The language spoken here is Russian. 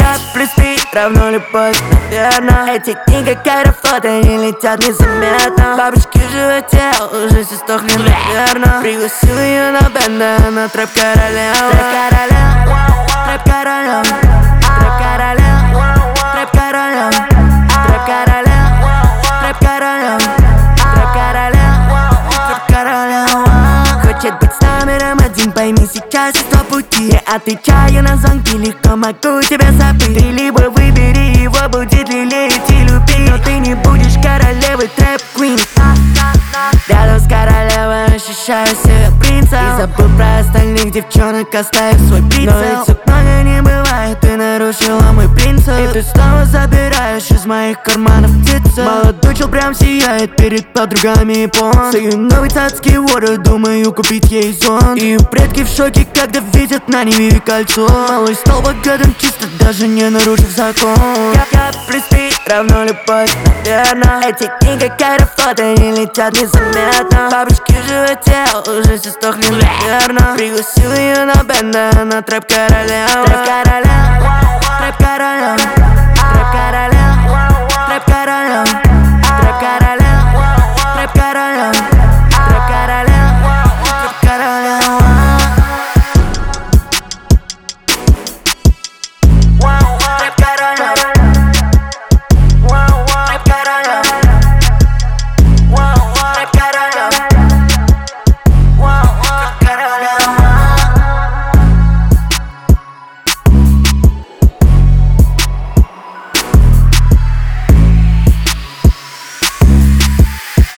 Я плюс ты равно любовь, наверно. Эти дни как аэрофлоты, они летят незаметно. Бабочки в животе уже все сдохли, наверно. Пригласил ее на бенда, она трэп-королева. Трэп-королева, трэп-королева, трэп-королева, трэп-королева, трэп-королева, трэп-королева, трэп-королева, трэп-королева. Хочет быть с номером один, пойми, сейчас есть два пути. Я отвечаю на звонки, легко могу тебя забыть. Ты либо выбери его, будет лелеять и любить, но ты не будешь королевой трэп-квин. Рядом с королевой ощущаю себя принцем и забыл про остальных девчонок, оставив свой прицел. Но ведь так много не бывает, ты нарушила мой принцип. И ты снова забираешь из моих карманов птицу. Молодой чел прям сияет перед подругами япон. Ее новый цацкий воры, думаю купить ей зонт. И предки в шоке, когда видят на ней кольцо. Малый стал богатым чисто, даже не нарушив закон. Я плюс ты равно любовь, наверно. Эти дни как аэрофлоты, они летят незаметно. Бабочки в животе уже все сдохли, наверно. Пригласил ее на бенда, она трэп-королева. Трэп-королева, трэп-королева.